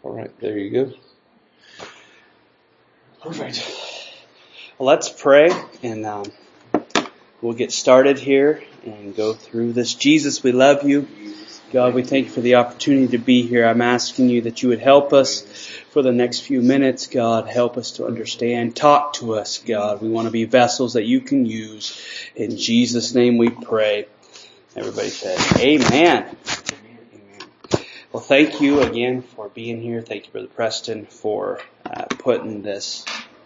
All right, there you go. Perfect. Well, let's pray, and we'll get started here and go through this. Jesus, we love you. God, we thank you for the opportunity to be here. I'm asking you that you would help us for the next few minutes. God, help us to understand. Talk to us, God. We want to be vessels that you can use. In Jesus' name we pray. Everybody said, Amen. Well, thank you again for being here. Thank you, Brother Preston, for putting this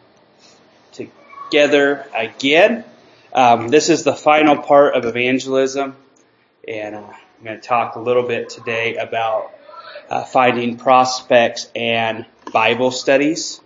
together again. This is the final part of evangelism, and I'm going to talk a little bit today about finding prospects and Bible studies.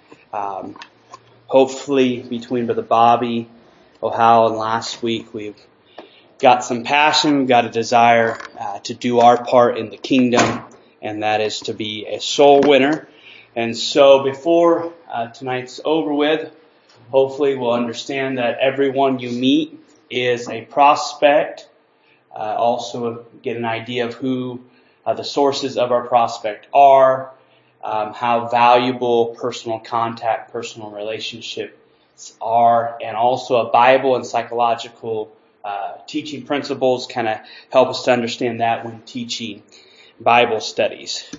Hopefully, between Brother Bobby, Ohio, and last week, we've got some passion, we've got a desire to do our part in the kingdom, and that is to be a soul winner. And so before tonight's over with, hopefully we'll understand that everyone you meet is a prospect. Also get an idea of who the sources of our prospect are, how valuable personal contact, personal relationships are, and also a Bible and psychological teaching principles kind of help us to understand that when teaching Bible studies.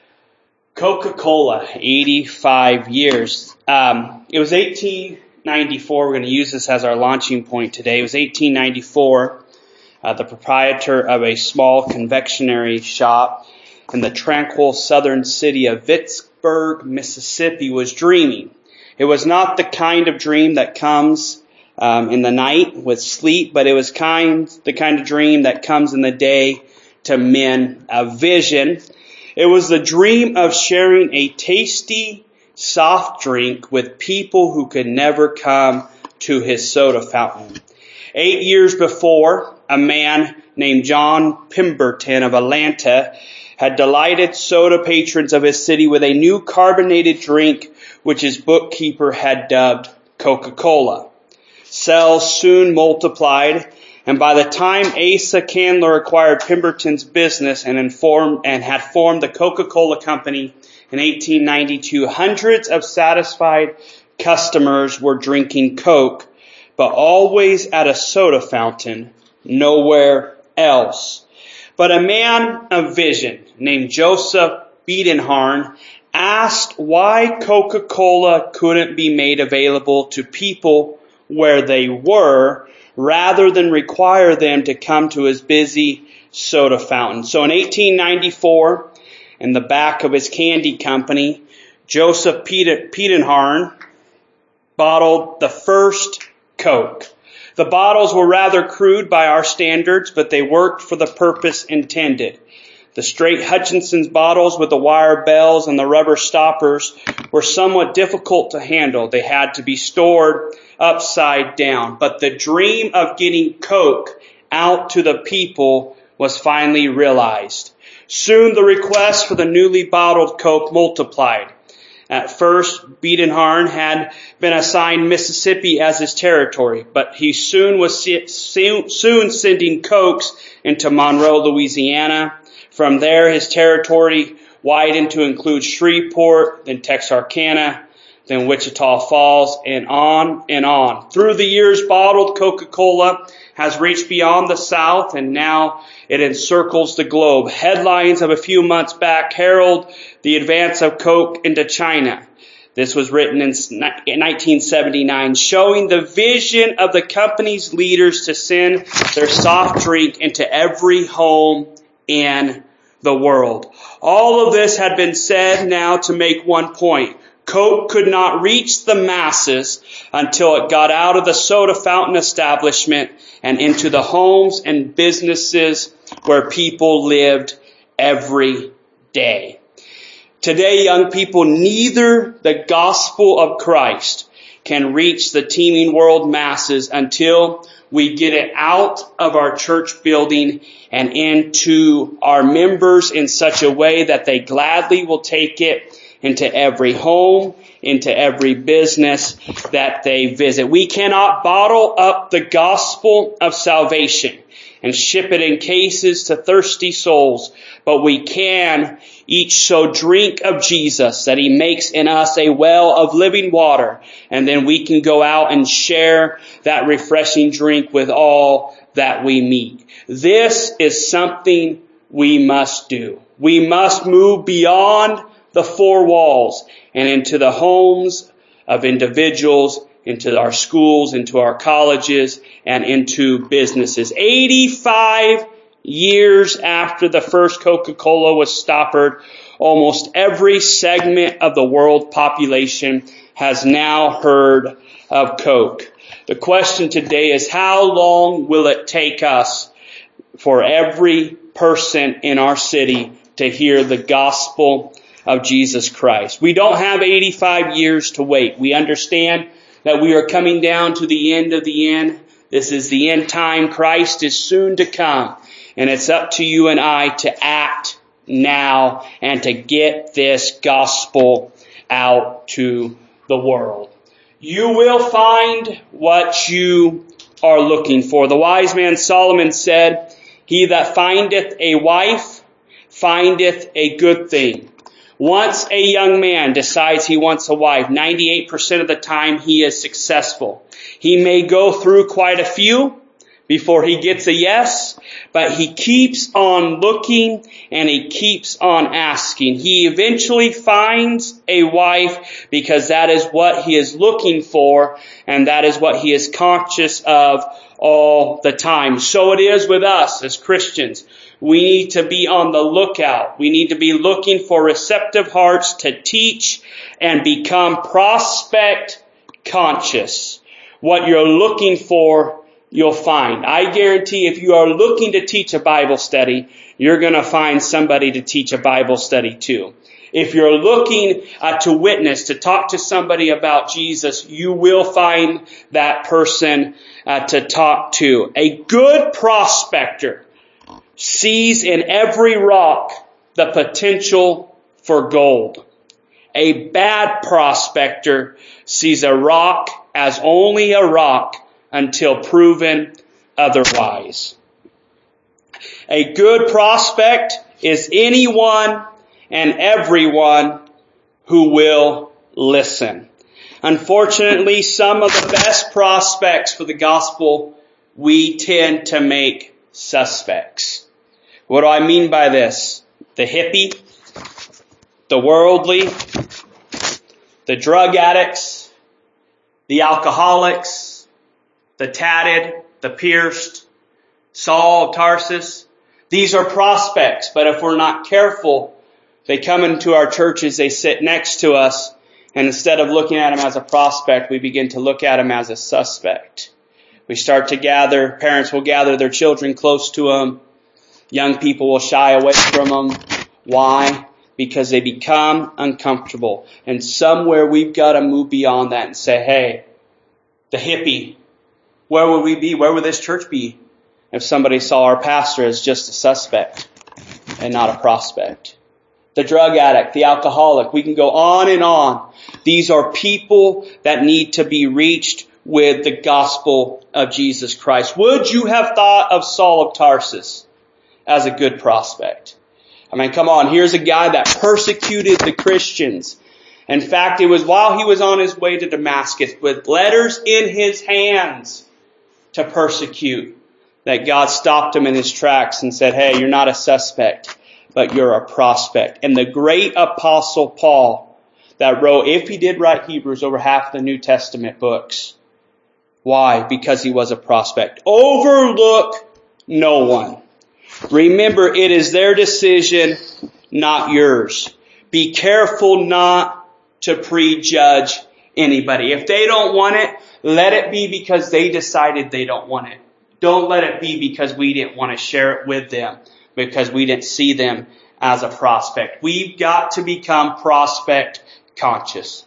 Coca-Cola, 85 years. It was 1894. We're going to use this as our launching point today. It was 1894. The proprietor of a small confectionery shop in the tranquil southern city of Vicksburg, Mississippi, was dreaming. It was not the kind of dream that comes in the night with sleep, but it was the kind of dream that comes in the day to men, a vision. It was the dream of sharing a tasty soft drink with people who could never come to his soda fountain. 8 years before, a man named John Pemberton of Atlanta had delighted soda patrons of his city with a new carbonated drink which his bookkeeper had dubbed Coca-Cola. Sales soon multiplied, and by the time Asa Candler acquired Pemberton's business and had formed the Coca-Cola Company in 1892, hundreds of satisfied customers were drinking Coke, but always at a soda fountain, nowhere else. But a man of vision named Joseph Biedenharn asked why Coca-Cola couldn't be made available to people where they were, rather than require them to come to his busy soda fountain. So in 1894, in the back of his candy company, Joseph Biedenharn bottled the first Coke. The bottles were rather crude by our standards, but they worked for the purpose intended. The straight Hutchinson's bottles with the wire bells and the rubber stoppers were somewhat difficult to handle. They had to be stored upside down. But the dream of getting Coke out to the people was finally realized. Soon the requests for the newly bottled Coke multiplied. At first, Biedenharn had been assigned Mississippi as his territory, but he soon was sending Cokes into Monroe, Louisiana. From there, his territory widened to include Shreveport, then Texarkana, then Wichita Falls, and on and on. Through the years, bottled Coca-Cola has reached beyond the South, and now it encircles the globe. Headlines of a few months back herald the advance of Coke into China. This was written in 1979, showing the vision of the company's leaders to send their soft drink into every home in the world. All of this had been said now to make one point. Coke could not reach the masses until it got out of the soda fountain establishment and into the homes and businesses where people lived every day. Today, young people, neither the gospel of Christ can reach the teeming world masses until we get it out of our church building and into our members in such a way that they gladly will take it into every home, into every business that they visit. We cannot bottle up the gospel of salvation and ship it in cases to thirsty souls. But we can each so drink of Jesus that He makes in us a well of living water. And then we can go out and share that refreshing drink with all that we meet. This is something we must do. We must move beyond the four walls and into the homes of individuals, into our schools, into our colleges, and into businesses. 85 years after the first Coca-Cola was stoppered, almost every segment of the world population has now heard of Coke. The question today is, how long will it take us for every person in our city to hear the gospel of Jesus Christ? We don't have 85 years to wait. We understand that we are coming down to the end of the end. This is the end time. Christ is soon to come. And it's up to you and I to act now and to get this gospel out to the world. You will find what you are looking for. The wise man Solomon said, "He that findeth a wife findeth a good thing." Once a young man decides he wants a wife, 98% of the time he is successful. He may go through quite a few before he gets a yes, but he keeps on looking and he keeps on asking. He eventually finds a wife because that is what he is looking for and that is what he is conscious of all the time. So it is with us as Christians. We need to be on the lookout. We need to be looking for receptive hearts to teach and become prospect conscious. What you're looking for, you'll find. I guarantee if you are looking to teach a Bible study, you're going to find somebody to teach a Bible study to. If you're looking to witness, to talk to somebody about Jesus, you will find that person to talk to. A good prospector sees in every rock the potential for gold. A bad prospector sees a rock as only a rock until proven otherwise. A good prospect is anyone and everyone who will listen. Unfortunately, some of the best prospects for the gospel we tend to make suspects. What do I mean by this? The hippie, the worldly, the drug addicts, the alcoholics, the tatted, the pierced, Saul of Tarsus. These are prospects, but if we're not careful, they come into our churches, they sit next to us, and instead of looking at them as a prospect, we begin to look at them as a suspect. We start to gather, parents will gather their children close to them. Young people will shy away from them. Why? Because they become uncomfortable. And somewhere we've got to move beyond that and say, hey, the hippie, where would we be? Where would this church be if somebody saw our pastor as just a suspect and not a prospect? The drug addict, the alcoholic, we can go on and on. These are people that need to be reached with the gospel of Jesus Christ. Would you have thought of Saul of Tarsus as a good prospect? I mean, come on, here's a guy that persecuted the Christians. In fact, it was while he was on his way to Damascus with letters in his hands to persecute that God stopped him in his tracks and said, hey, you're not a suspect, but you're a prospect. And the great apostle Paul that wrote, if he did write Hebrews, over half the New Testament books. Why? Because he was a prospect. Overlook no one. Remember, it is their decision, not yours. Be careful not to prejudge anybody. If they don't want it, let it be because they decided they don't want it. Don't let it be because we didn't want to share it with them, because we didn't see them as a prospect. We've got to become prospect conscious.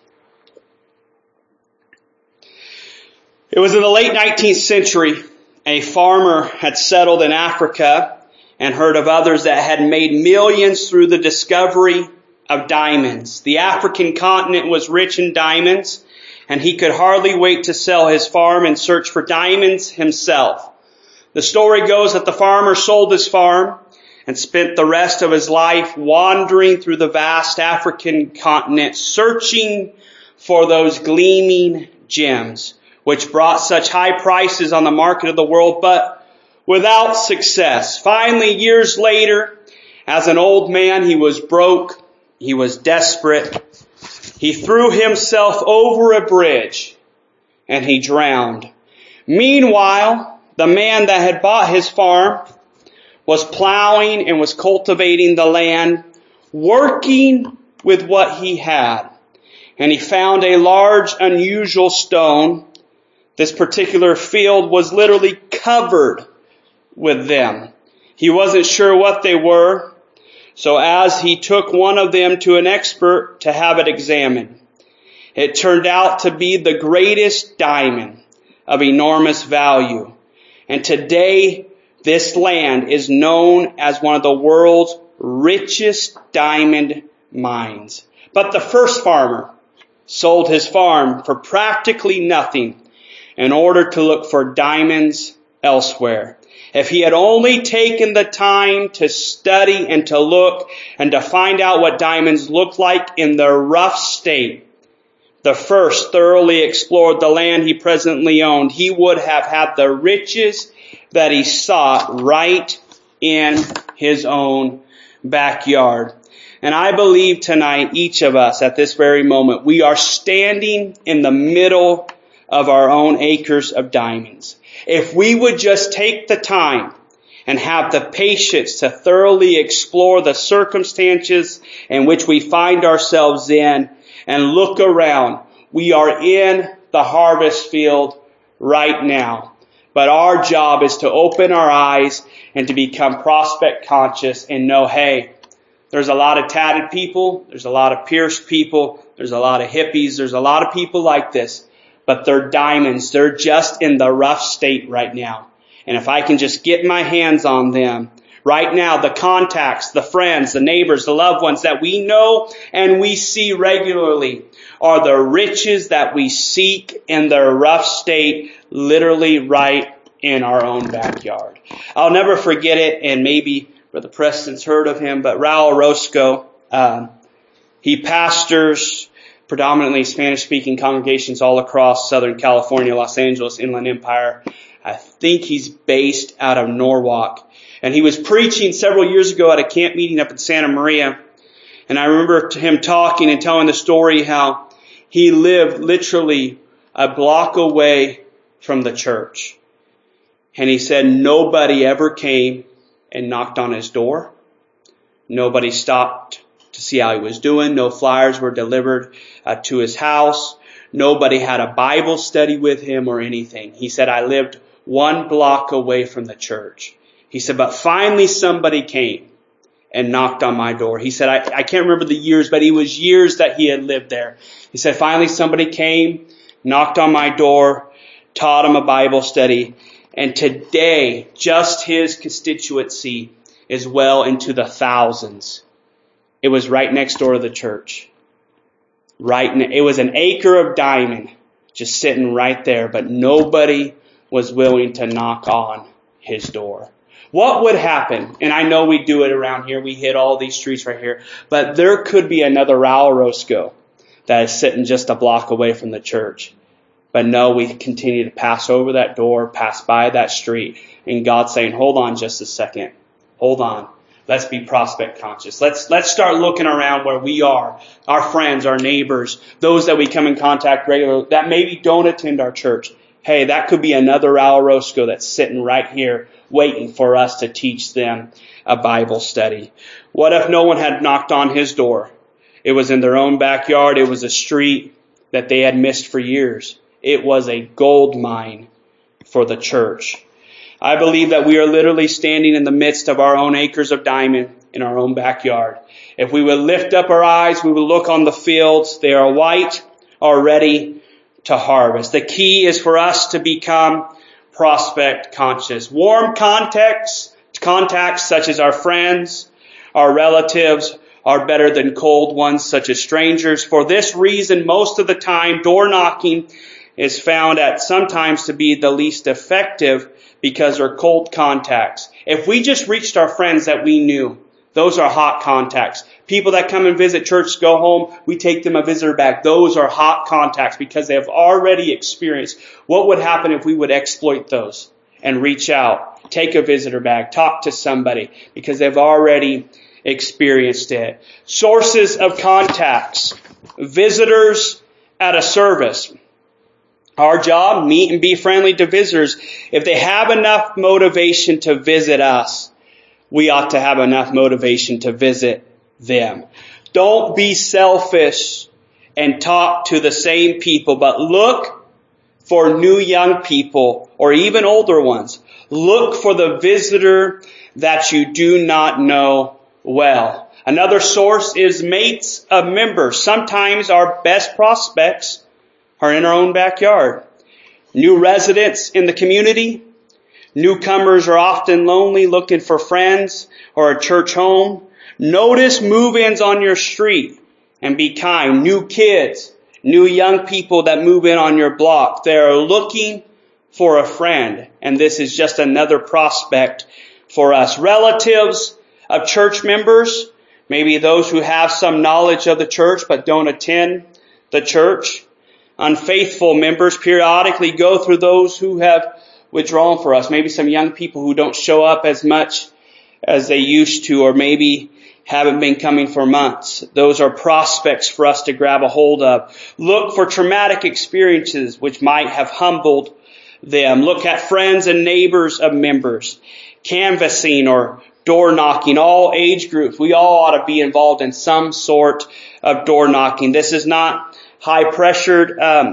It was in the late 19th century, a farmer had settled in Africa and heard of others that had made millions through the discovery of diamonds. The African continent was rich in diamonds, and he could hardly wait to sell his farm and search for diamonds himself. The story goes that the farmer sold his farm and spent the rest of his life wandering through the vast African continent, searching for those gleaming gems, which brought such high prices on the market of the world, but without success. Finally, years later, as an old man, he was broke, he was desperate. He threw himself over a bridge and he drowned. Meanwhile, the man that had bought his farm was plowing and was cultivating the land, working with what he had. And he found a large, unusual stone. This particular field was literally covered with them. He wasn't sure what they were, so as he took one of them to an expert to have it examined, it turned out to be the greatest diamond of enormous value. And today, this land is known as one of the world's richest diamond mines. But the first farmer sold his farm for practically nothing in order to look for diamonds elsewhere. If he had only taken the time to study and to look and to find out what diamonds looked like in their rough state, the first thoroughly explored the land he presently owned, he would have had the riches that he sought right in his own backyard. And I believe tonight, each of us at this very moment, we are standing in the middle of our own acres of diamonds. If we would just take the time and have the patience to thoroughly explore the circumstances in which we find ourselves in and look around, we are in the harvest field right now. But our job is to open our eyes and to become prospect conscious and know, hey, there's a lot of tatted people, there's a lot of pierced people, there's a lot of hippies, there's a lot of people like this. But they're diamonds. They're just in the rough state right now. And if I can just get my hands on them, right now, the contacts, the friends, the neighbors, the loved ones that we know and we see regularly are the riches that we seek in their rough state, literally right in our own backyard. I'll never forget it, and maybe Brother Preston's heard of him, but Raul Roscoe, he pastors predominantly Spanish-speaking congregations all across Southern California, Los Angeles, Inland Empire. I think he's based out of Norwalk. And he was preaching several years ago at a camp meeting up in Santa Maria. And I remember him talking and telling the story how he lived literally a block away from the church. And he said nobody ever came and knocked on his door. Nobody stopped to see how he was doing. No flyers were delivered to his house. Nobody had a Bible study with him or anything. He said, I lived 1 block away from the church. He said, but finally somebody came and knocked on my door. He said, I can't remember the years, but it was years that he had lived there. He said, finally somebody came, knocked on my door, taught him a Bible study. And today, just his constituency is well into the thousands. It was right next door to the church. It was an acre of diamond just sitting right there, but nobody was willing to knock on his door. What would happen? And I know we do it around here. We hit all these streets right here. But there could be another Raul Roscoe that is sitting just a block away from the church. But no, we continue to pass over that door, pass by that street, and God's saying, hold on just a second. Hold on. Let's be prospect conscious. Let's start looking around where we are, our friends, our neighbors, those that we come in contact regularly that maybe don't attend our church. Hey, that could be another Raul Roscoe that's sitting right here waiting for us to teach them a Bible study. What if no one had knocked on his door? It was in their own backyard. It was a street that they had missed for years. It was a gold mine for the church. I believe that we are literally standing in the midst of our own acres of diamond in our own backyard. If we would lift up our eyes, we would look on the fields. They are white, are ready to harvest. The key is for us to become prospect conscious. Warm contacts such as our friends, our relatives, are better than cold ones such as strangers. For this reason, most of the time, door knocking is found at sometimes to be the least effective because they're cold contacts. If we just reached our friends that we knew, those are hot contacts. People that come and visit church, go home, we take them a visitor bag. Those are hot contacts because they have already experienced. What would happen if we would exploit those and reach out, take a visitor bag, talk to somebody because they've already experienced it. Sources of contacts. Visitors at a service. Our job, meet and be friendly to visitors. If they have enough motivation to visit us, we ought to have enough motivation to visit them. Don't be selfish and talk to the same people, but look for new young people or even older ones. Look for the visitor that you do not know well. Another source is mates of members. Sometimes our best prospects are in our own backyard. New residents in the community. Newcomers are often lonely, looking for friends or a church home. Notice move-ins on your street and be kind. New kids, new young people that move in on your block. They are looking for a friend, and this is just another prospect for us. Relatives of church members, maybe those who have some knowledge of the church but don't attend the church. Unfaithful members, periodically go through those who have withdrawn for us. Maybe some young people who don't show up as much as they used to, or maybe haven't been coming for months. Those are prospects for us to grab a hold of. Look for traumatic experiences which might have humbled them. Look at friends and neighbors of members. Canvassing or door knocking, all age groups. We all ought to be involved in some sort of door knocking. This is not high-pressured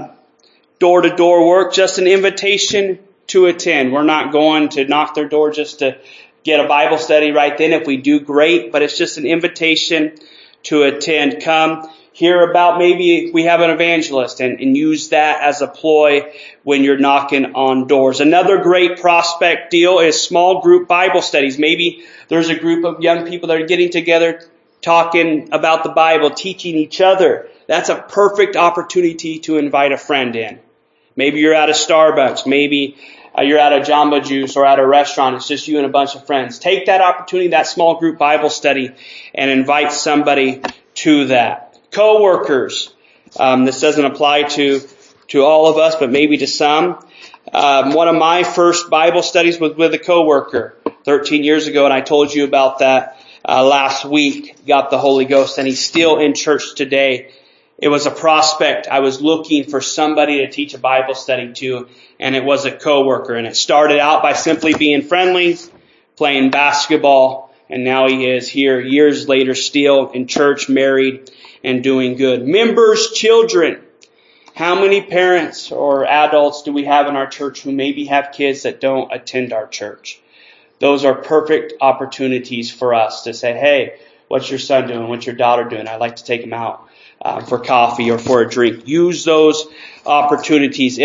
door-to-door work, just an invitation to attend. We're not going to knock their door just to get a Bible study right then. If we do, great, but it's just an invitation to attend. Come hear about, maybe we have an evangelist, and use that as a ploy when you're knocking on doors. Another great prospect deal is small group Bible studies. Maybe there's a group of young people that are getting together, talking about the Bible, teaching each other. That's a perfect opportunity to invite a friend in. Maybe you're at a Starbucks. Maybe you're at a Jamba Juice or at a restaurant. It's just you and a bunch of friends. Take that opportunity, that small group Bible study, and invite somebody to that. Co-workers. This doesn't apply to all of us, but maybe to some. One of my first Bible studies was with a co-worker 13 years ago, and I told you about that last week. Got the Holy Ghost, and he's still in church today. It was a prospect. I was looking for somebody to teach a Bible study to, and it was a coworker. And it started out by simply being friendly, playing basketball, and now he is here years later still in church, married, and doing good. Members, children. How many parents or adults do we have in our church who maybe have kids that don't attend our church? Those are perfect opportunities for us to say, hey, what's your son doing? What's your daughter doing? I'd like to take him out for coffee or for a drink. Use those opportunities.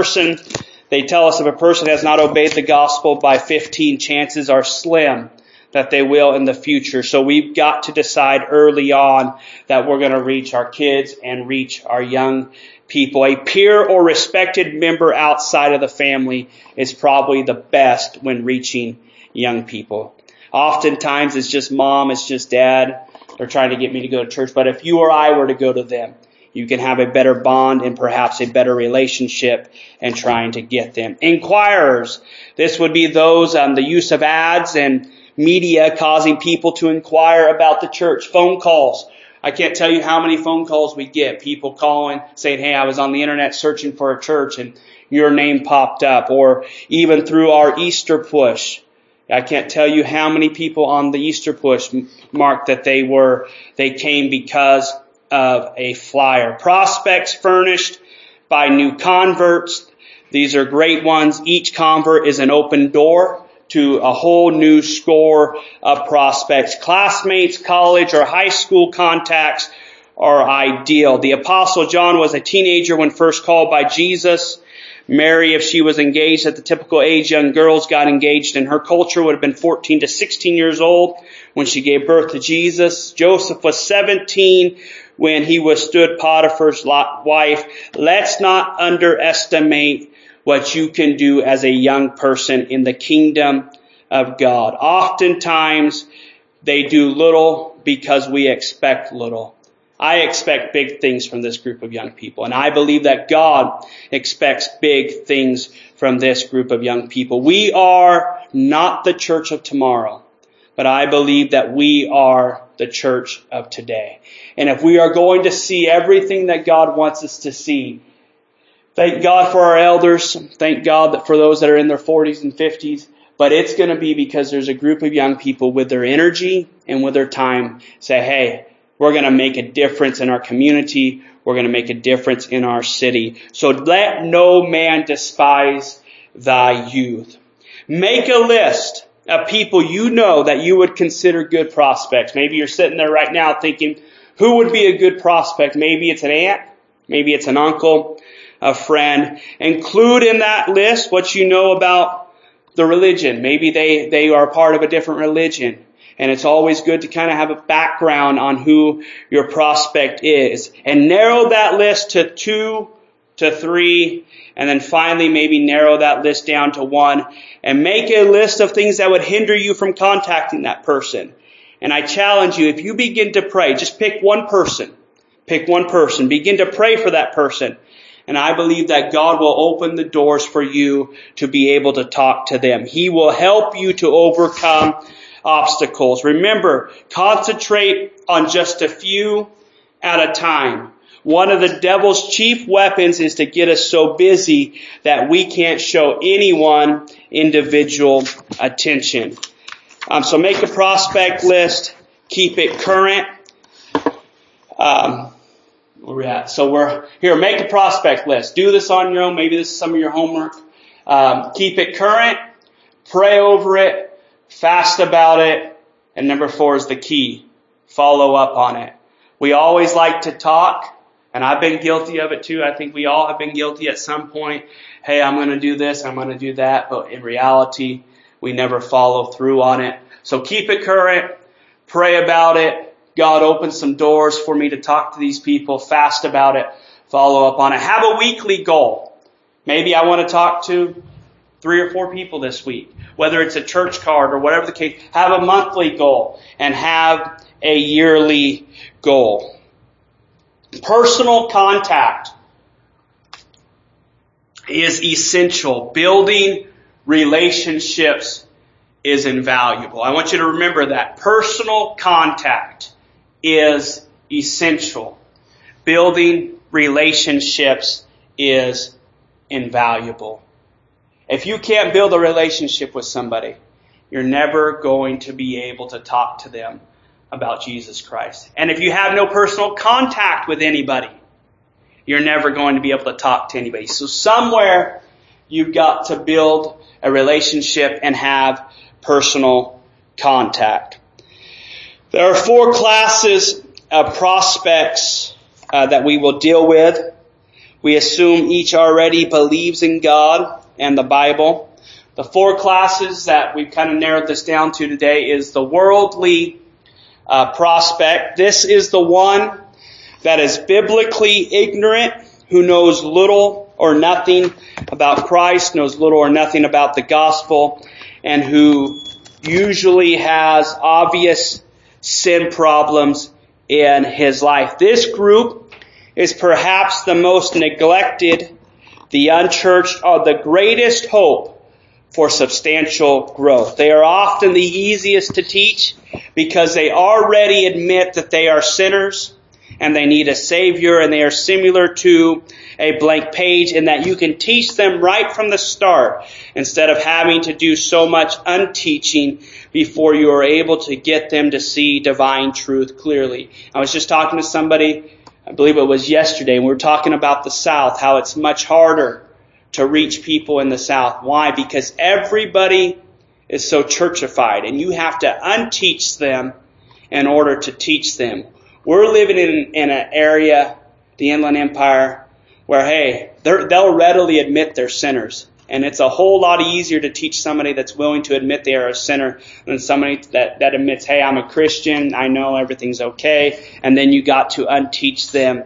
They tell us if a person has not obeyed the gospel by 15, chances are slim that they will in the future. So we've got to decide early on that we're going to reach our kids and reach our young people. A peer or respected member outside of the family is probably the best when reaching young people. Oftentimes it's just mom, it's just dad. They're trying to get me to go to church. But if you or I were to go to them, you can have a better bond and perhaps a better relationship in trying to get them. Inquirers. This would be those, the use of ads and media causing people to inquire about the church. Phone calls. I can't tell you how many phone calls we get. People calling, saying, hey, I was on the internet searching for a church and your name popped up. Or even through our Easter push. I can't tell you how many people on the Easter push marked that they came because of a flyer. Prospects furnished by new converts. These are great ones. Each convert is an open door to a whole new score of prospects. Classmates, college or high school contacts are ideal. The Apostle John was a teenager when first called by Jesus. Mary, if she was engaged at the typical age young girls got engaged in her culture, would have been 14 to 16 years old when she gave birth to Jesus. Joseph was 17 when he withstood Potiphar's wife. Let's not underestimate what you can do as a young person in the kingdom of God. Oftentimes, they do little because we expect little. I expect big things from this group of young people, and I believe that God expects big things from this group of young people. We are not the church of tomorrow, but I believe that we are the church of today. And if we are going to see everything that God wants us to see, thank God for our elders, thank God for those that are in their 40s and 50s, but it's going to be because there's a group of young people with their energy and with their time say, hey, we're going to make a difference in our community. We're going to make a difference in our city. So let no man despise thy youth. Make a list of people you know that you would consider good prospects. Maybe you're sitting there right now thinking, who would be a good prospect? Maybe it's an aunt. Maybe it's an uncle, a friend. Include in that list what you know about the religion. Maybe they are part of a different religion. And it's always good to kind of have a background on who your prospect is. And narrow that list to 2 to 3. And then finally maybe narrow that list down to 1. And make a list of things that would hinder you from contacting that person. And I challenge you, if you begin to pray, just pick one person. Pick one person. Begin to pray for that person. And I believe that God will open the doors for you to be able to talk to them. He will help you to overcome obstacles. Remember, concentrate on just a few at a time. One of the devil's chief weapons is to get us so busy that we can't show anyone individual attention. So make a prospect list. Keep it current. Where we're at. So we're here. Make a prospect list. Do this on your own. Maybe this is some of your homework. Keep it current. Pray over it. Fast about it. And number 4 is the key. Follow up on it. We always like to talk. And I've been guilty of it too. I think we all have been guilty at some point. Hey, I'm going to do this. I'm going to do that. But in reality, we never follow through on it. So keep it current. Pray about it. God, open some doors for me to talk to these people. Fast about it. Follow up on it. Have a weekly goal. Maybe I want to talk to 3 or 4 people this week. Whether it's a church card or whatever the case. Have a monthly goal and have a yearly goal. Personal contact is essential. Building relationships is invaluable. I want you to remember that. Personal contact is essential. Building relationships is invaluable. If you can't build a relationship with somebody, you're never going to be able to talk to them about Jesus Christ. And if you have no personal contact with anybody, you're never going to be able to talk to anybody. So somewhere you've got to build a relationship and have personal contact. There are 4 classes of prospects that we will deal with. We assume each already believes in God and the Bible. The 4 classes that we've kind of narrowed this down to today is the worldly prospect. This is the one that is biblically ignorant, who knows little or nothing about Christ, knows little or nothing about the gospel, and who usually has obvious sin problems in his life. This group is perhaps the most neglected, the unchurched, are the greatest hope for substantial growth. They are often the easiest to teach because they already admit that they are sinners and they need a Savior, and they are similar to a blank page in that you can teach them right from the start instead of having to do so much unteaching before you are able to get them to see divine truth clearly. I was just talking to somebody, I believe it was yesterday, and we were talking about the South, how it's much harder to reach people in the South. Why? Because everybody is so churchified, and you have to unteach them in order to teach them. We're living in an area, the Inland Empire, where, hey, they'll readily admit they're sinners. And it's a whole lot easier to teach somebody that's willing to admit they are a sinner than somebody that admits, hey, I'm a Christian, I know everything's okay. And then you got to unteach them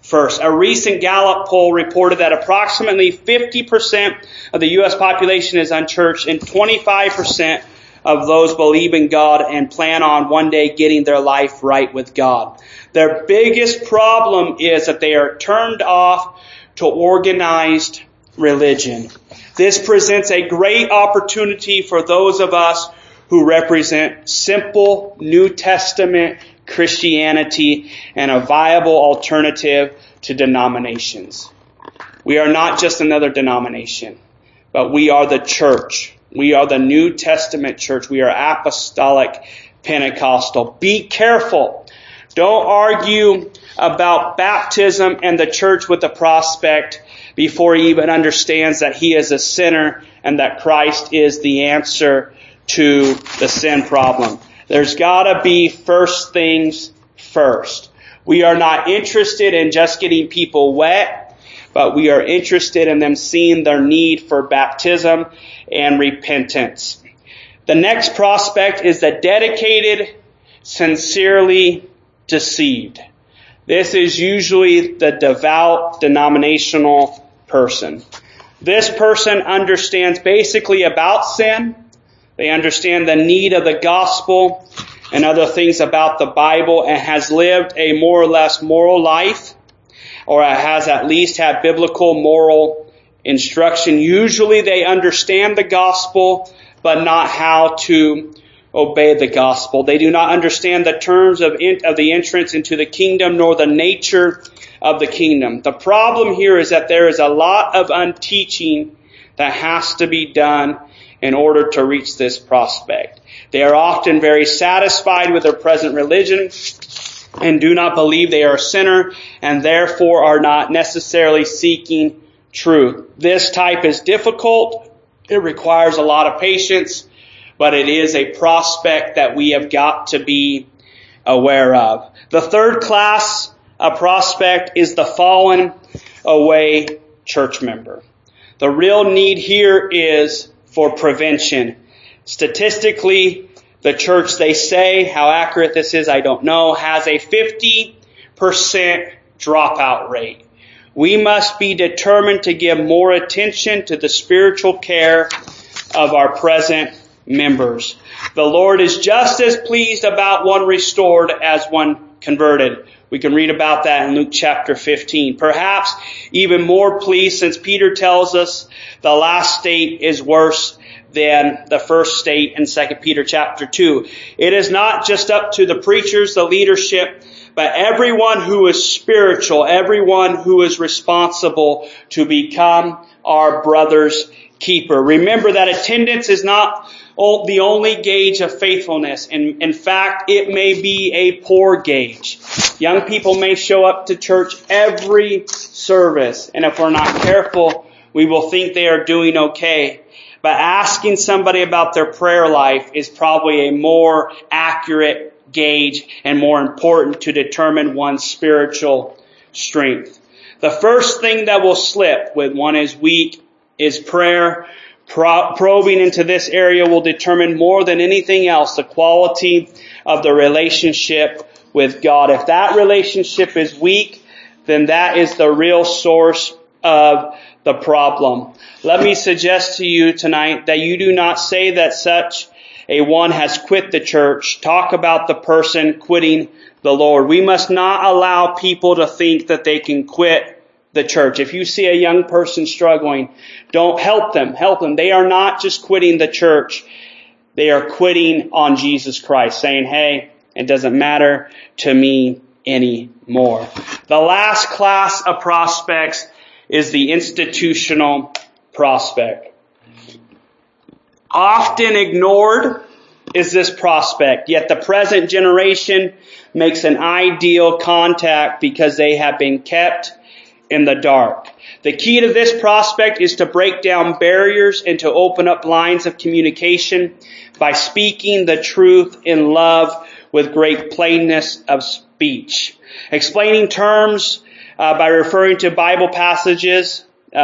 first. A recent Gallup poll reported that approximately 50% of the U.S. population is unchurched and 25% of those believe in God and plan on one day getting their life right with God. Their biggest problem is that they are turned off to organized religion. This presents a great opportunity for those of us who represent simple New Testament Christianity and a viable alternative to denominations. We are not just another denomination, but we are the church. We are the New Testament church. We are apostolic Pentecostal. Be careful. Don't argue about baptism and the church with the prospect before he even understands that he is a sinner and that Christ is the answer to the sin problem. There's gotta be first things first. We are not interested in just getting people wet, but we are interested in them seeing their need for baptism and repentance. The next prospect is the dedicated, sincerely deceived. This is usually the devout denominational person. This person understands basically about sin. They understand the need of the gospel and other things about the Bible and has lived a more or less moral life, or has at least had biblical moral instruction. Usually they understand the gospel, but not how to obey the gospel. They do not understand the terms of the entrance into the kingdom, nor the nature of the kingdom. The problem here is that there is a lot of unteaching that has to be done in order to reach this prospect. They are often very satisfied with their present religion and do not believe they are a sinner and therefore are not necessarily seeking truth. This type is difficult. It requires a lot of patience, but it is a prospect that we have got to be aware of. The third class of prospect is the fallen away church member. The real need here is for prevention. Statistically, the church, they say, how accurate this is, I don't know, has a 50% dropout rate. We must be determined to give more attention to the spiritual care of our present members. The Lord is just as pleased about one restored as one converted. We can read about that in Luke chapter 15. Perhaps even more pleased, since Peter tells us the last state is worse than the first state in 2 Peter chapter 2. It is not just up to the preachers, the leadership, but everyone who is spiritual, everyone who is responsible to become our brother's keeper. Remember that attendance is not the only gauge of faithfulness. And in fact, it may be a poor gauge. Young people may show up to church every service, and if we're not careful, we will think they are doing okay. But asking somebody about their prayer life is probably a more accurate gauge and more important to determine one's spiritual strength. The first thing that will slip when one is weak is prayer. Probing into this area will determine more than anything else the quality of the relationship with God. If that relationship is weak, then that is the real source of the problem. Let me suggest to you tonight that you do not say that such a one has quit the church. Talk about the person quitting the Lord. We must not allow people to think that they can quit the church. If you see a young person struggling, don't help them. Help them. They are not just quitting the church. They are quitting on Jesus Christ, saying, hey, it doesn't matter to me anymore. The last class of prospects is the institutional prospect. Often ignored is this prospect, yet the present generation makes an ideal contact because they have been kept in the dark. The key to this prospect is to break down barriers and to open up lines of communication by speaking the truth in love with great plainness of speech. Explaining terms by referring to Bible passages.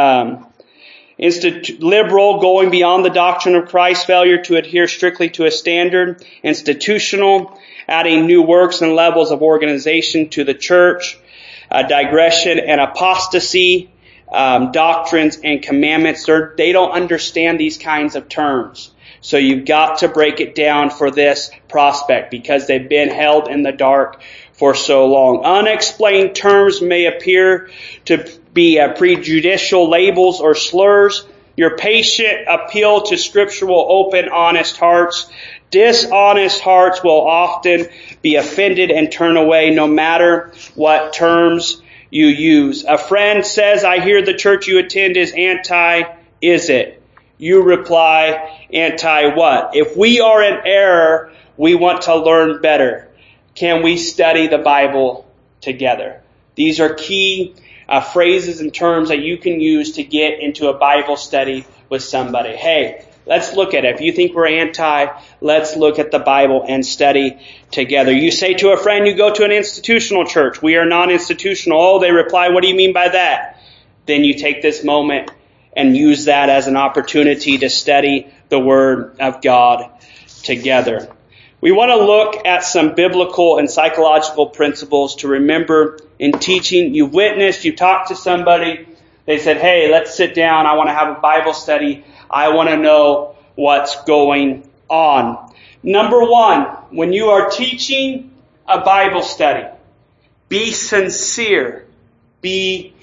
Liberal, going beyond the doctrine of Christ, failure to adhere strictly to a standard. Institutional, adding new works and levels of organization to the church. digression and apostasy, doctrines and commandments. They don't understand these kinds of terms. So you've got to break it down for this prospect because they've been held in the dark for so long. Unexplained terms may appear to be prejudicial labels or slurs. Your patient appeal to Scripture will open honest hearts. Dishonest hearts will often be offended and turn away no matter what terms you use. A friend says, I hear the church you attend is anti. Is it? You reply, anti what? If we are in error, we want to learn better. Can we study the Bible together? These are key phrases and terms that you can use to get into a Bible study with somebody. Hey, let's look at it. If you think we're anti, let's look at the Bible and study together. You say to a friend, you go to an institutional church. We are non-institutional. Oh, they reply, what do you mean by that? Then you take this moment and use that as an opportunity to study the Word of God together. We want to look at some biblical and psychological principles to remember in teaching. You've witnessed, you talked to somebody, they said, hey, let's sit down, I want to have a Bible study, I want to know what's going on. Number one, when you are teaching a Bible study, be sincere, be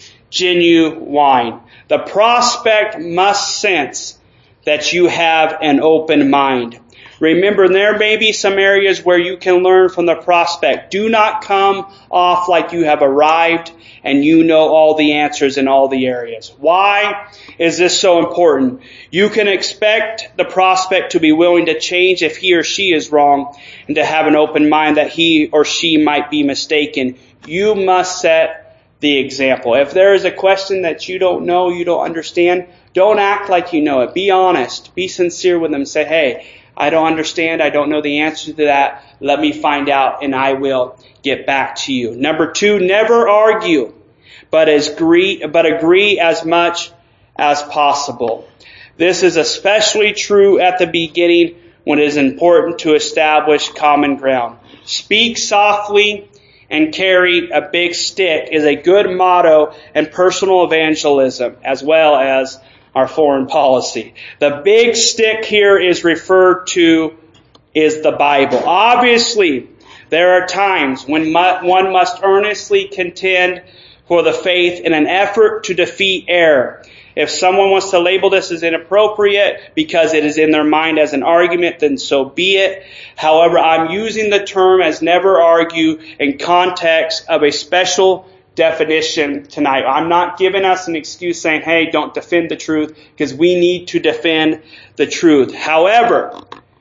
genuine. The prospect must sense that you have an open mind. Remember, there may be some areas where you can learn from the prospect. Do not come off like you have arrived and you know all the answers in all the areas. Why is this so important? You can expect the prospect to be willing to change if he or she is wrong and to have an open mind that he or she might be mistaken. You must set the example. If there is a question that you don't know, you don't understand, don't act like you know it. Be honest. Be sincere with them. Say, hey, I don't understand. I don't know the answer to that. Let me find out and I will get back to you. Number two, never argue, but agree as much as possible. This is especially true at the beginning when it is important to establish common ground. Speak softly and carry a big stick is a good motto in personal evangelism as well as our foreign policy. The big stick here is referred to is the Bible. Obviously, there are times when one must earnestly contend for the faith in an effort to defeat error. If someone wants to label this as inappropriate because it is in their mind as an argument, then so be it. However, I'm using the term as never argue in context of a special definition tonight. I'm not giving us an excuse saying, hey, don't defend the truth, because we need to defend the truth. However,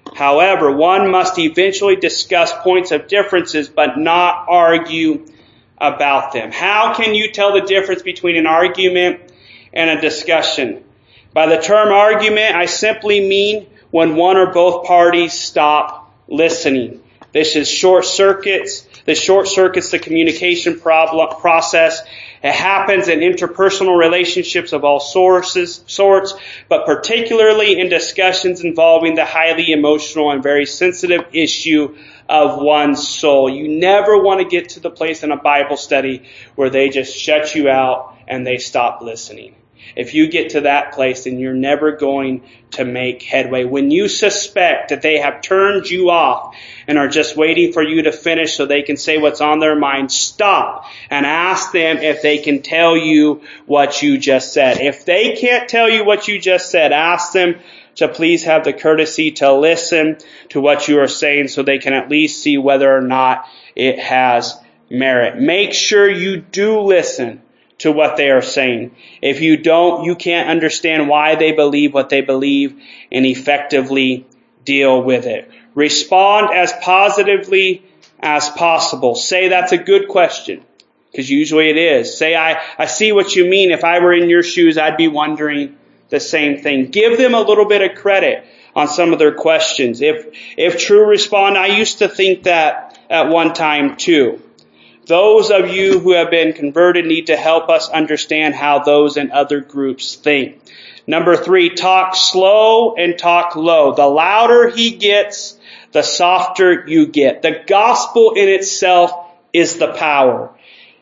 one must eventually discuss points of differences, but not argue about them. How can you tell the difference between an argument and a discussion? By the term argument, I simply mean when one or both parties stop listening. This short-circuits the communication process. It happens in interpersonal relationships of all sorts, but particularly in discussions involving the highly emotional and very sensitive issue of one's soul. You never want to get to the place in a Bible study where they just shut you out and they stop listening. If you get to that place, then you're never going to make headway. When you suspect that they have turned you off and are just waiting for you to finish so they can say what's on their mind, stop and ask them if they can tell you what you just said. If they can't tell you what you just said, ask them to please have the courtesy to listen to what you are saying so they can at least see whether or not it has merit. Make sure you do listen to what they are saying. If you don't, you can't understand why they believe what they believe and effectively deal with it. Respond as positively as possible. Say that's a good question, because usually it is. Say, I see what you mean. If I were in your shoes, I'd be wondering the same thing. Give them a little bit of credit on some of their questions. If true, respond. I used to think that at one time too. Those of you who have been converted need to help us understand how those in other groups think. Number 3, talk slow and talk low. The louder he gets, the softer you get. The gospel in itself is the power.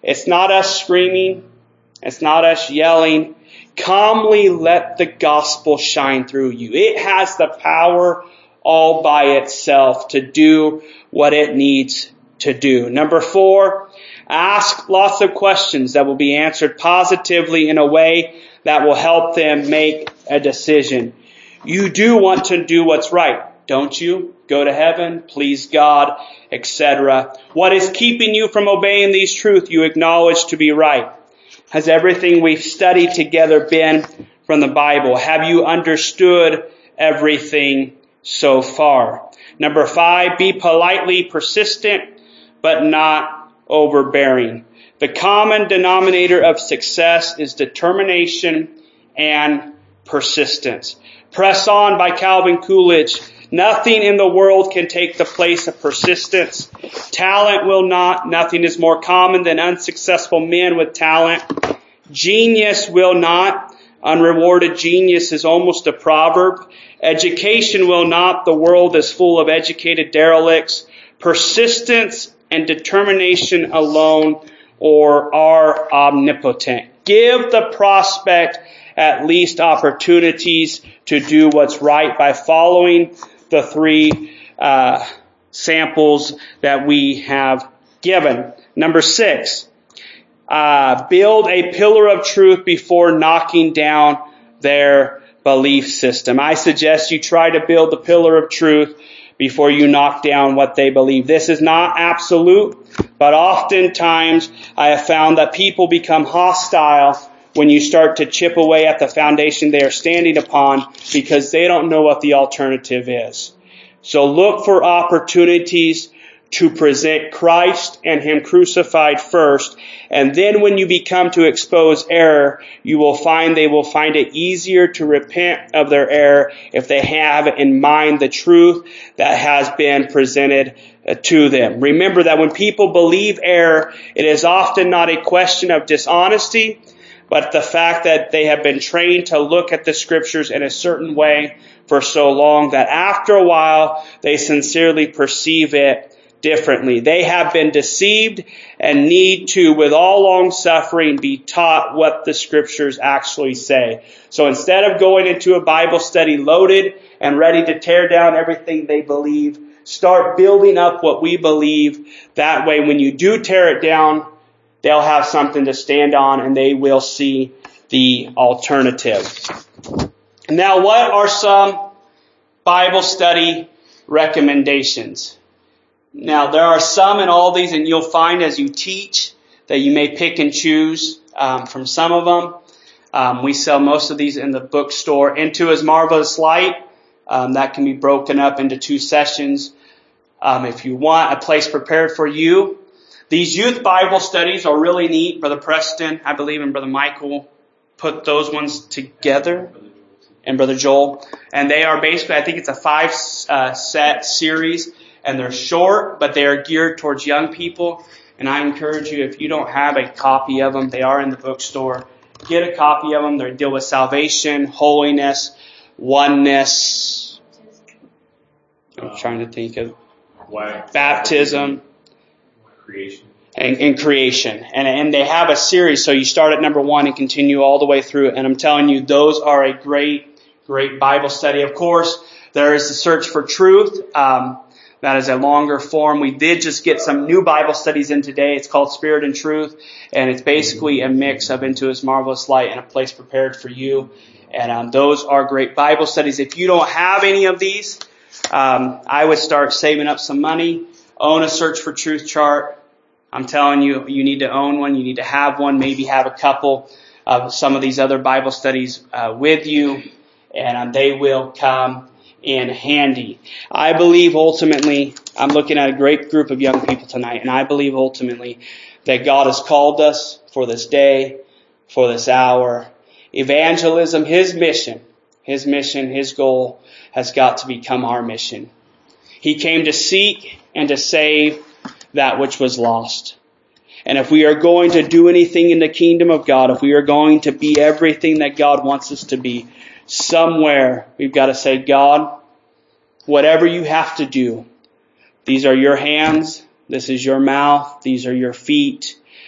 It's not us screaming. It's not us yelling. Calmly let the gospel shine through you. It has the power all by itself to do what it needs to do. Number 4, ask lots of questions that will be answered positively in a way that will help them make a decision. You do want to do what's right, don't you? Go to heaven, please God, etc. What is keeping you from obeying these truths you acknowledge to be right? Has everything we've studied together been from the Bible? Have you understood everything so far? Number 5, be politely persistent, but not overbearing. The common denominator of success is determination and persistence. Press On by Calvin Coolidge. Nothing in the world can take the place of persistence. Talent will not. Nothing is more common than unsuccessful men with talent. Genius will not. Unrewarded genius is almost a proverb. Education will not. The world is full of educated derelicts. Persistence and determination alone are omnipotent. Give the prospect at least opportunities to do what's right by following the 3 samples that we have given. Number 6, build a pillar of truth before knocking down their belief system. I suggest you try to build the pillar of truth before you knock down what they believe. This is not absolute, but oftentimes I have found that people become hostile when you start to chip away at the foundation they are standing upon because they don't know what the alternative is. So look for opportunities to present Christ and Him crucified first, and then when you become to expose error, they will find it easier to repent of their error if they have in mind the truth that has been presented to them. Remember that when people believe error, it is often not a question of dishonesty, but the fact that they have been trained to look at the Scriptures in a certain way for so long that after a while they sincerely perceive it differently. They have been deceived and need to, with all long suffering, be taught what the Scriptures actually say. So instead of going into a Bible study loaded and ready to tear down everything they believe, start building up what we believe. That way, when you do tear it down, they'll have something to stand on and they will see the alternative. Now, what are some Bible study recommendations? Now, there are some in all these, and you'll find as you teach that you may pick and choose from some of them. We sell most of these in the bookstore. Into His Marvelous Light, that can be broken up into 2 sessions. If you want a place prepared for you. These youth Bible studies are really neat. Brother Preston, I believe, and Brother Michael put those ones together. And Brother Joel. And they are basically, I think it's a 5-set series. And they're short, but they are geared towards young people. And I encourage you, if you don't have a copy of them, they are in the bookstore. Get a copy of them. They deal with salvation, holiness, oneness. I'm trying to think of baptism. Creation. And creation. And they have a series, so you start at number 1 and continue all the way through. And I'm telling you, those are a great Bible study. Of course, there is the Search for Truth. That is a longer form. We did just get some new Bible studies in today. It's called Spirit and Truth, and it's basically a mix of Into His Marvelous Light and A Place Prepared for You. And those are great Bible studies. If you don't have any of these, I would start saving up some money. Own a Search for Truth chart. I'm telling you, you need to own one. You need to have one. Maybe have a couple of some of these other Bible studies with you, and they will come in handy. I believe ultimately, I'm looking at a great group of young people tonight, and I believe ultimately that God has called us for this day, for this hour. Evangelism, His mission, His goal has got to become our mission. He came to seek and to save that which was lost. And if we are going to do anything in the kingdom of God, if we are going to be everything that God wants us to be, somewhere we've got to say, God, whatever you have to do, these are your hands, this is your mouth, these are your feet.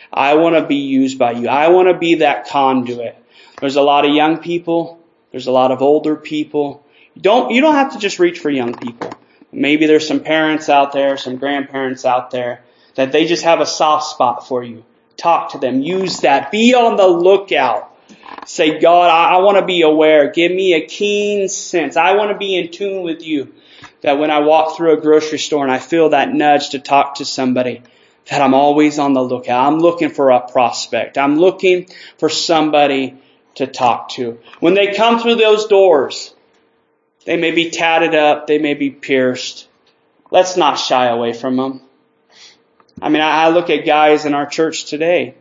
I want to be used by you. I want to be that conduit. There's a lot of young people. There's a lot of older people. You don't have to just reach for young people. Maybe there's some parents out there, some grandparents out there, that they just have a soft spot for you. Talk to them. Use that. Be on the lookout. Say, God, I want to be aware. Give me a keen sense. I want to be in tune with you. That when I walk through a grocery store and I feel that nudge to talk to somebody, that I'm always on the lookout. I'm looking for a prospect. I'm looking for somebody to talk to. When they come through those doors, they may be tatted up. They may be pierced. Let's not shy away from them. I mean, I look at guys in our church today.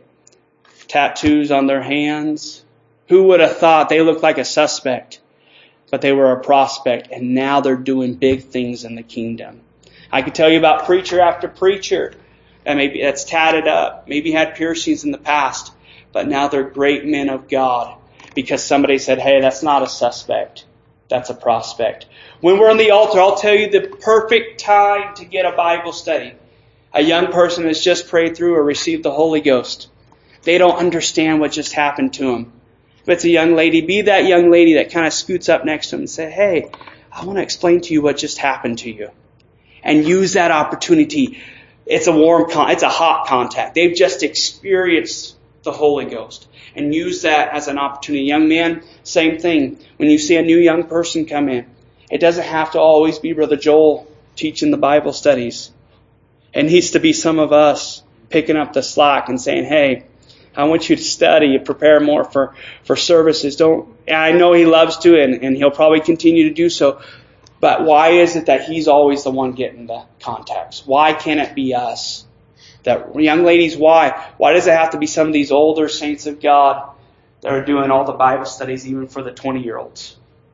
Tattoos on their hands. Who would have thought they looked like a suspect? But they were a prospect, and now they're doing big things in the kingdom. I could tell you about preacher after preacher, and maybe that's tatted up, maybe had piercings in the past, but now they're great men of God because somebody said, hey, that's not a suspect, that's a prospect. When we're on the altar, I'll tell you the perfect time to get a Bible study. A young person has just prayed through or received the Holy Ghost. They don't understand what just happened to them. If it's a young lady, be that young lady that kind of scoots up next to them and say, hey, I want to explain to you what just happened to you. And use that opportunity. It's a hot contact. They've just experienced the Holy Ghost. And use that as an opportunity. Young man, same thing. When you see a new young person come in, it doesn't have to always be Brother Joel teaching the Bible studies. It needs to be some of us picking up the slack and saying, hey, I want you to study and prepare more for services. I know he loves to and he'll probably continue to do so. But why is it that he's always the one getting the contacts? Why can't it be us? That young ladies, why? Why does it have to be some of these older saints of God that are doing all the Bible studies even for the 20-year-olds?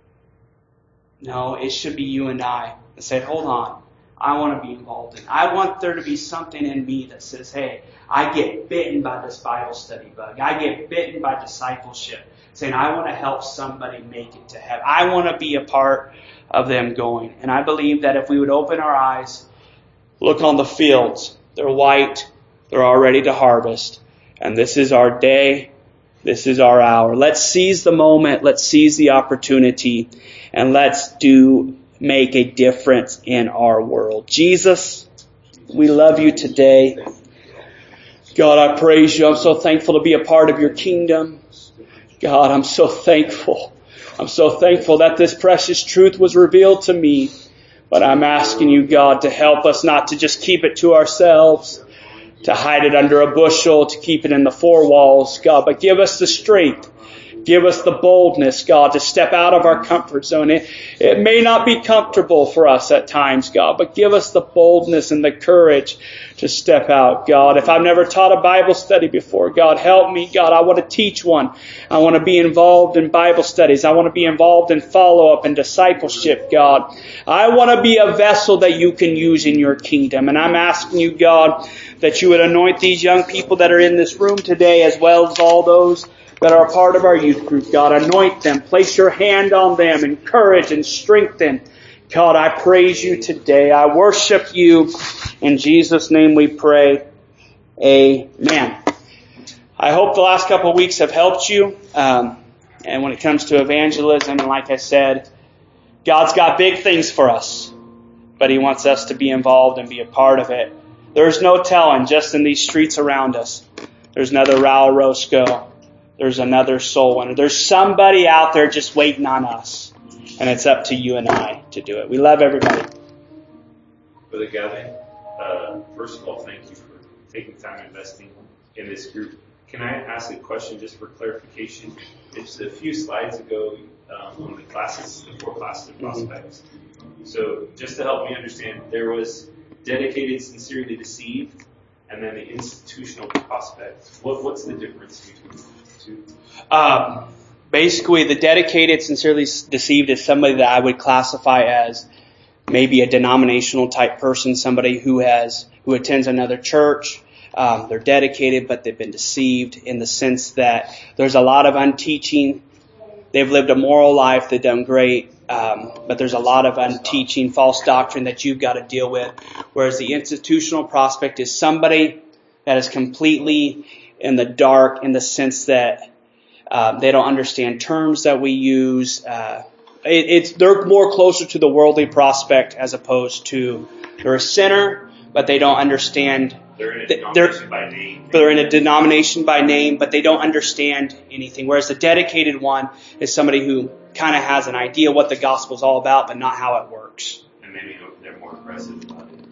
No, it should be you and I that said, hold on. I want to be involved in. I want there to be something in me that says, hey, I get bitten by this Bible study bug. I get bitten by discipleship. Saying, I want to help somebody make it to heaven. I want to be a part of them going. And I believe that if we would open our eyes, look on the fields. They're white. They're all ready to harvest. And this is our day. This is our hour. Let's seize the moment. Let's seize the opportunity. And let's make a difference in our world. Jesus, we love you today. God, I praise you. I'm so thankful to be a part of your kingdom. God, I'm so thankful. I'm so thankful that this precious truth was revealed to me. But I'm asking you, God, to help us not to just keep it to ourselves, to hide it under a bushel, to keep it in the four walls, God, but give us the strength. Give us the boldness, God, to step out of our comfort zone. It may not be comfortable for us at times, God, but give us the boldness and the courage to step out, God. If I've never taught a Bible study before, God, help me, God. I want to teach one. I want to be involved in Bible studies. I want to be involved in follow-up and discipleship, God. I want to be a vessel that you can use in your kingdom. And I'm asking you, God, that you would anoint these young people that are in this room today as well as all those that are a part of our youth group. God, anoint them. Place your hand on them. Encourage and strengthen. God, I praise you today. I worship you. In Jesus' name we pray. Amen. I hope the last couple of weeks have helped you. And when it comes to evangelism, and like I said, God's got big things for us. But He wants us to be involved and be a part of it. There's no telling, just in these streets around us. There's another Raul Roscoe. There's another soul winner. There's somebody out there just waiting on us. And it's up to you and I to do it. We love everybody. Brother Gavin, first of all, thank you for taking time investing in this group. Can I ask a question just for clarification? It's a few slides ago on the classes, the 4 classes of prospects. So just to help me understand, there was dedicated, sincerely deceived, and then the institutional prospects. What's the difference between the two? Basically, the dedicated, sincerely deceived is somebody that I would classify as maybe a denominational type person, somebody who attends another church. They're dedicated, but they've been deceived in the sense that there's a lot of unteaching. They've lived a moral life. They've done great. But there's a lot of unteaching, false doctrine that you've got to deal with. Whereas the institutional prospect is somebody that is completely in the dark in the sense that they don't understand terms that we use. They're more closer to the worldly prospect as opposed to they're a sinner, but they don't understand. They're in a denomination by name. They're in a denomination by name, but they don't understand anything. Whereas the dedicated one is somebody who kind of has an idea what the gospel is all about, but not how it works. And maybe they're more aggressive about it.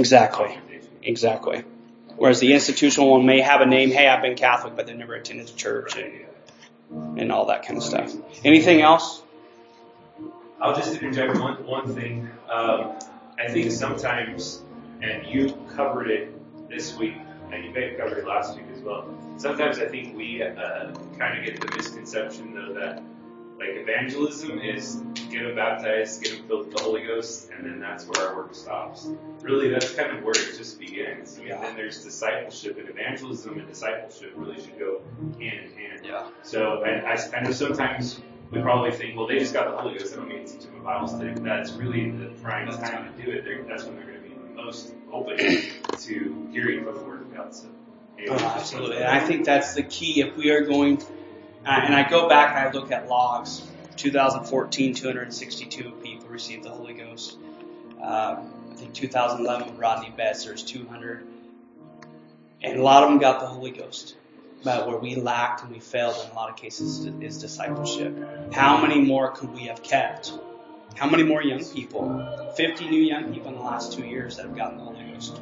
Exactly. Whereas the institutional one may have a name, hey, I've been Catholic, but they've never attended a church and all that kind of stuff. Anything else? I'll just interject one thing. I think sometimes, and you covered it this week, and you may have covered it last week as well. Sometimes I think we kind of get the misconception, though, that like evangelism is get them baptized, get them filled with the Holy Ghost, and then that's where our work stops. Really, that's kind of where it just begins. I mean, then there's discipleship, and evangelism and discipleship really should go hand in hand. Yeah. So I know sometimes we probably think, well, they just got the Holy Ghost, I don't need to teach them a Bible study. That's really the prime time to do it. That's when they're going to be the most open to hearing from the Word of God. So, absolutely. And I think that's the key. If we are going, and I go back and I look at logs, 2014, 262 people received the Holy Ghost. I think 2011 with Rodney Betts, there's 200. And a lot of them got the Holy Ghost. But where we lacked and we failed in a lot of cases is discipleship. How many more could we have kept? How many more young people? 50 new young people in the last 2 years that have gotten the Holy Ghost.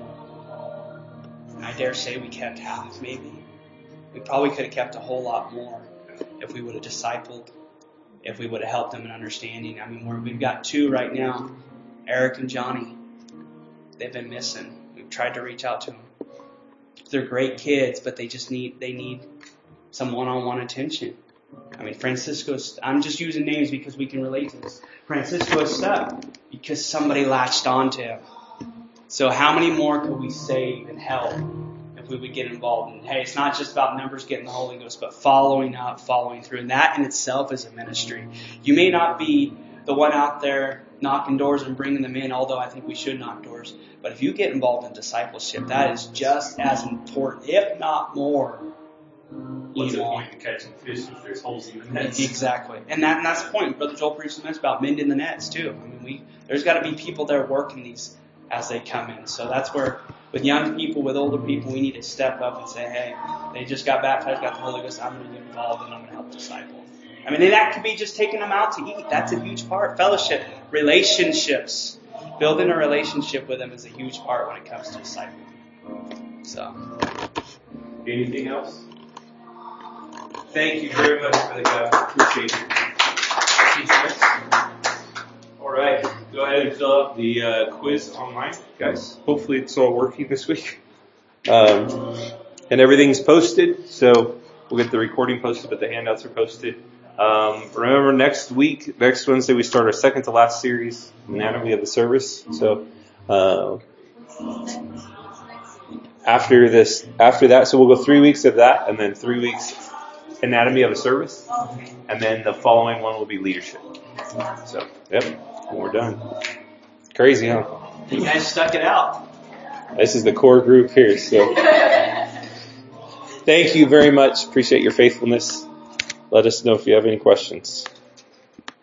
And I dare say we kept half, maybe. We probably could have kept a whole lot more if we would have discipled, if we would have helped them in understanding. I mean, we've got 2 right now, Eric and Johnny. They've been missing. We've tried to reach out to them. They're great kids, but they need some one-on-one attention. I mean, I'm just using names because we can relate to this. Francisco is stuck because somebody latched onto him. So how many more could we save and help if we would get involved? And hey, it's not just about numbers getting the Holy Ghost, but following up, following through. And that in itself is a ministry. You may not be the one out there knocking doors and bringing them in, although I think we should knock doors. But if you get involved in discipleship, that is just as important, if not more. What's the point of catching fish if there's holes in the nets? Exactly. And that's the point. Brother Joel preached the message about mending the nets, too. I mean, there's got to be people there working these as they come in. So that's where, with young people, with older people, we need to step up and say, hey, they just got baptized, got the Holy Ghost, I'm going to get involved and I'm going to help disciple. I mean, that could be just taking them out to eat. That's a huge part. Fellowship, relationships. Building a relationship with them is a huge part when it comes to discipling. So. Anything else? Thank you very much for the God. Appreciate it. All right. Go ahead and fill out the quiz online, guys. Hopefully it's all working this week. And everything's posted, so we'll get the recording posted, but the handouts are posted. Remember next Wednesday, we start our second to last series, Anatomy of the Service. So, after that, so we'll go 3 weeks of that, and then 3 weeks Anatomy of a Service, and then the following one will be Leadership. So, we're done. Crazy, huh? You guys stuck it out. This is the core group here, so. Thank you very much. Appreciate your faithfulness. Let us know if you have any questions.